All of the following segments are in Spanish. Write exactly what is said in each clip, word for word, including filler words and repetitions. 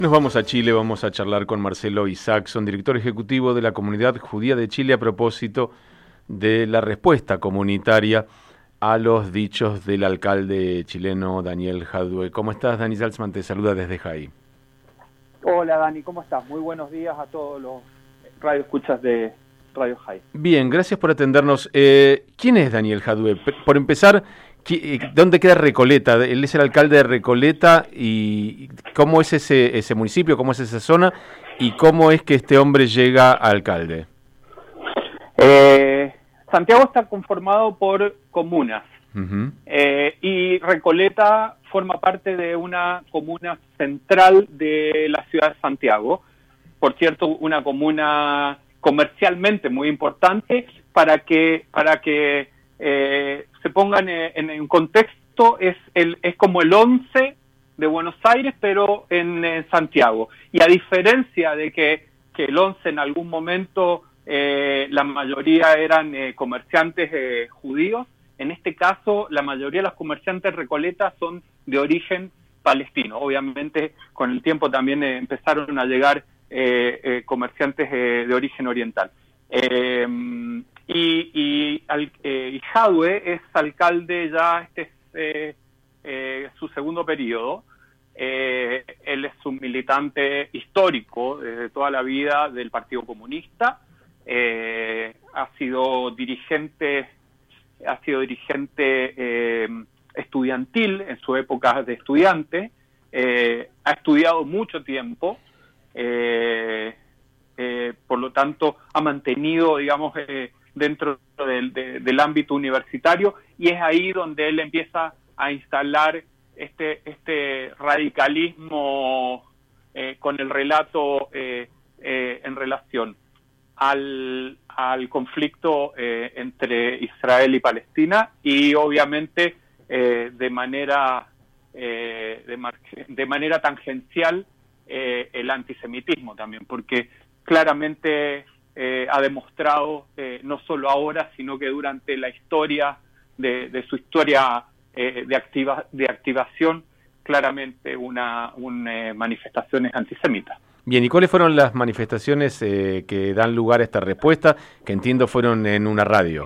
Nos vamos a Chile, vamos a charlar con Marcelo Isaacson, director ejecutivo de la Comunidad Judía de Chile, a propósito de la respuesta comunitaria a los dichos del alcalde chileno Daniel Jadue. ¿Cómo estás, Dani Salzman? Te saluda desde Jai. Hola, Dani, ¿cómo estás? Muy buenos días a todos los radioescuchas de Radio Jai. Bien, gracias por atendernos. Eh, ¿Quién es Daniel Jadue? Por empezar, ¿dónde queda Recoleta? Él es el alcalde de Recoleta, y ¿cómo es ese, ese municipio, cómo es esa zona y cómo es que este hombre llega a alcalde? Eh, Santiago está conformado por comunas, uh-huh. eh, y Recoleta forma parte de una comuna central de la ciudad de Santiago. Por cierto, una comuna comercialmente muy importante. Para que para que eh, se pongan en, en contexto, es el es como el once de Buenos Aires, pero en, en Santiago. Y a diferencia de que, que el once en algún momento eh, la mayoría eran eh, comerciantes eh, judíos, en este caso la mayoría de los comerciantes recoletas son de origen palestino. Obviamente con el tiempo también eh, empezaron a llegar eh, eh, comerciantes eh, de origen oriental. Eh, y, y, al, eh, y Jadue es alcalde ya, este es eh, eh, su segundo periodo. Eh, él es un militante histórico desde toda la vida del Partido Comunista. Eh, ha sido dirigente, ha sido dirigente eh, estudiantil en su época de estudiante. Eh, ha estudiado mucho tiempo. Eh, eh, por lo tanto, ha mantenido, digamos, eh, dentro del, de, del ámbito universitario, y es ahí donde él empieza a instalar este, este radicalismo eh, con el relato eh, eh, en relación al, al conflicto eh, entre Israel y Palestina, y obviamente eh, de manera eh, de, mar, de manera tangencial eh, el antisemitismo también, porque claramente eh, ha demostrado, eh, no solo ahora, sino que durante la historia de, de su historia eh, de, activa, de activación, claramente una, una eh, manifestaciones antisemitas. Bien, ¿y cuáles fueron las manifestaciones eh, que dan lugar a esta respuesta, que entiendo fueron en una radio?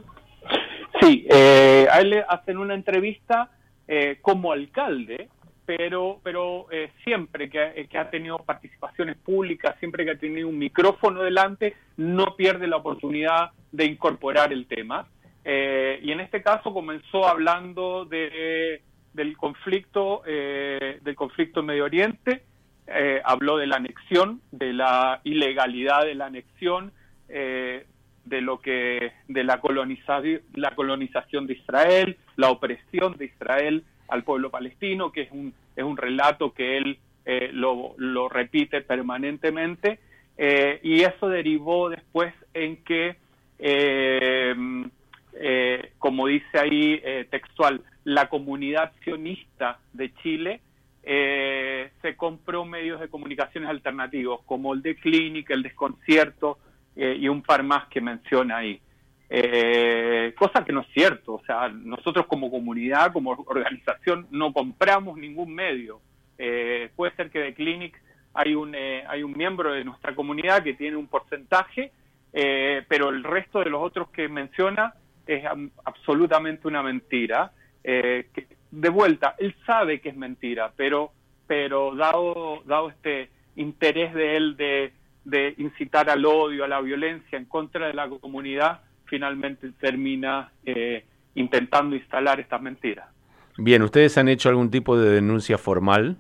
Sí, eh, a él le hacen una entrevista eh, como alcalde, pero pero eh, siempre que, que ha tenido participaciones públicas, siempre que ha tenido un micrófono delante, no pierde la oportunidad de incorporar el tema. Eh, y en este caso comenzó hablando de, del conflicto eh, del conflicto en Medio Oriente, eh, habló de la anexión, de la ilegalidad de la anexión, eh, de lo que de la colonización, la colonización de Israel, la opresión de Israel al pueblo palestino, que es un es un relato que él eh, lo, lo repite permanentemente, eh, y eso derivó después en que, eh, eh, como dice ahí eh, textual, la comunidad sionista de Chile eh, se compró medios de comunicaciones alternativos, como el de Clinic, el Desconcierto, eh, y un par más que menciona ahí. Eh, cosa que no es cierto. O sea, nosotros como comunidad, como organización, no compramos ningún medio. Eh, puede ser que de Clinic hay un eh, hay un miembro de nuestra comunidad que tiene un porcentaje, eh, pero el resto de los otros que menciona es um, absolutamente una mentira. Eh, que, de vuelta, él sabe que es mentira, pero pero dado dado este interés de él de, de incitar al odio, a la violencia en contra de la comunidad, finalmente termina eh, intentando instalar estas mentiras. Bien, ¿ustedes han hecho algún tipo de denuncia formal?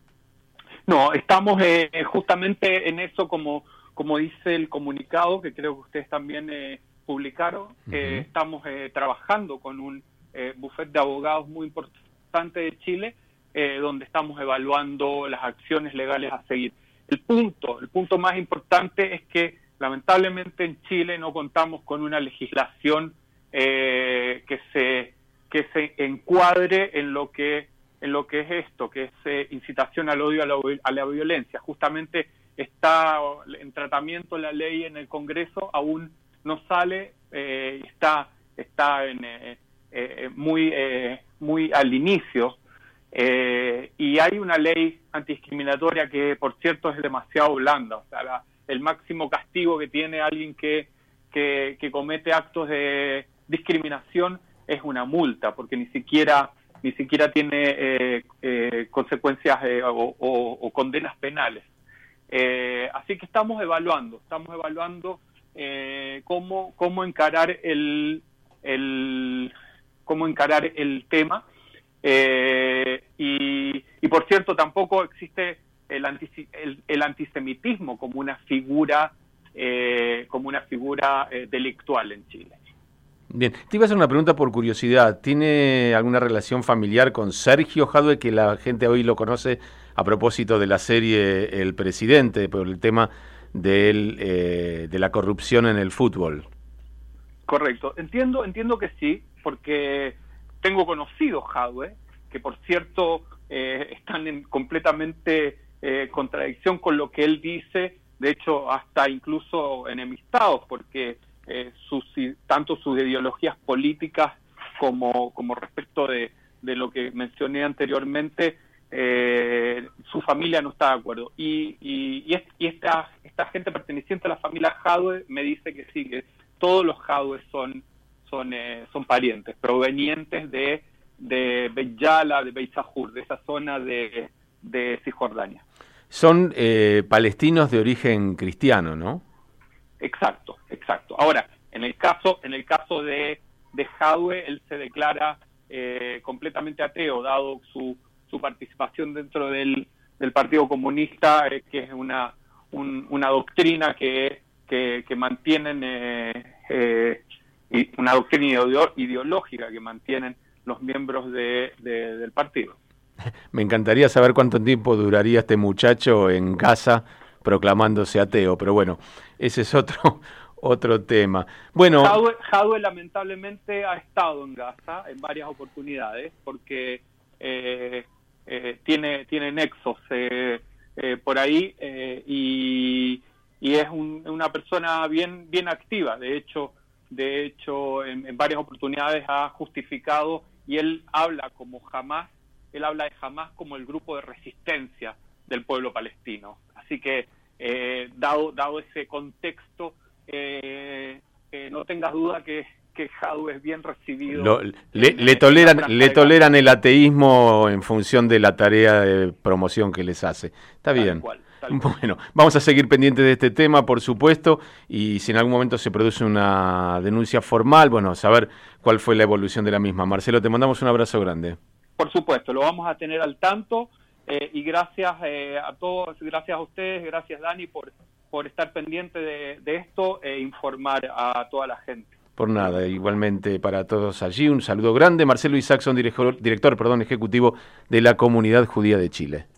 No, estamos eh, justamente en eso, como, como dice el comunicado, que creo que ustedes también eh, publicaron. Uh-huh. eh, estamos eh, trabajando con un eh, bufete de abogados muy importante de Chile, eh, donde estamos evaluando las acciones legales a seguir. El punto, el punto más importante es que lamentablemente en Chile no contamos con una legislación eh, que se que se encuadre en lo que en lo que es esto, que es eh, incitación al odio, a la, a la violencia. Justamente está en tratamiento la ley en el Congreso, aún no sale, eh, está está en, eh, eh, muy eh, muy al inicio, Eh, y hay una ley antidiscriminatoria que, por cierto, es demasiado blanda. O sea, la, el máximo castigo que tiene alguien que, que, que comete actos de discriminación es una multa, porque ni siquiera ni siquiera tiene eh, eh, consecuencias eh, o, o, o condenas penales. Eh, así que estamos evaluando, estamos evaluando eh, cómo cómo encarar el, el cómo encarar el tema. Eh, y, y por cierto, tampoco existe el, anti, el, el antisemitismo como una figura eh, como una figura eh, delictual en Chile. Bien, te iba a hacer una pregunta por curiosidad. ¿Tiene alguna relación familiar con Sergio Jadue, que la gente hoy lo conoce a propósito de la serie El Presidente, por el tema de, él, eh, de la corrupción en el fútbol? Correcto, entiendo, entiendo que sí, porque tengo conocidos Jadue, que por cierto eh, están en completamente eh, contradicción con lo que él dice, de hecho hasta incluso enemistados, porque eh, sus, tanto sus ideologías políticas como, como respecto de, de lo que mencioné anteriormente, eh, su familia no está de acuerdo. Y, y, y, es, y esta, esta gente perteneciente a la familia Jadue me dice que sí, que todos los Jadue son son eh, son parientes provenientes de de Beit Yala, de Beit Sahur, de esa zona de, de Cisjordania. Son eh, palestinos de origen cristiano, ¿no? Exacto, exacto. Ahora, en el caso en el caso de de Jadue, él se declara eh, completamente ateo, dado su su participación dentro del del Partido Comunista, eh, que es una un, una doctrina que que, que mantienen eh, eh, y una doctrina ideológica que mantienen los miembros de, de, del partido. Me encantaría saber cuánto tiempo duraría este muchacho en Gaza proclamándose ateo, pero bueno, ese es otro otro tema. Bueno, Jadue, Jadue lamentablemente ha estado en Gaza en varias oportunidades porque eh, eh, tiene tiene nexos eh, eh, por ahí eh, y, y es un, una persona bien bien activa. De hecho. De hecho, en, en varias oportunidades ha justificado, y él habla como Hamás, él habla de Hamás como el grupo de resistencia del pueblo palestino. Así que, eh, dado, dado ese contexto, eh, eh, no tengas duda que, que Jadue es bien recibido. Lo, le, en, le, toleran, le toleran el ateísmo en función de la tarea de promoción que les hace. Está Tal bien. cual. Bueno, vamos a seguir pendientes de este tema, por supuesto, y si en algún momento se produce una denuncia formal, bueno, saber cuál fue la evolución de la misma. Marcelo, te mandamos un abrazo grande. Por supuesto, lo vamos a tener al tanto eh, y gracias eh, a todos, gracias a ustedes, gracias Dani por, por estar pendiente de, de esto e informar a toda la gente. Por nada, igualmente para todos allí, un saludo grande. Marcelo Isaacson, director, director perdón, ejecutivo de la Comunidad Judía de Chile.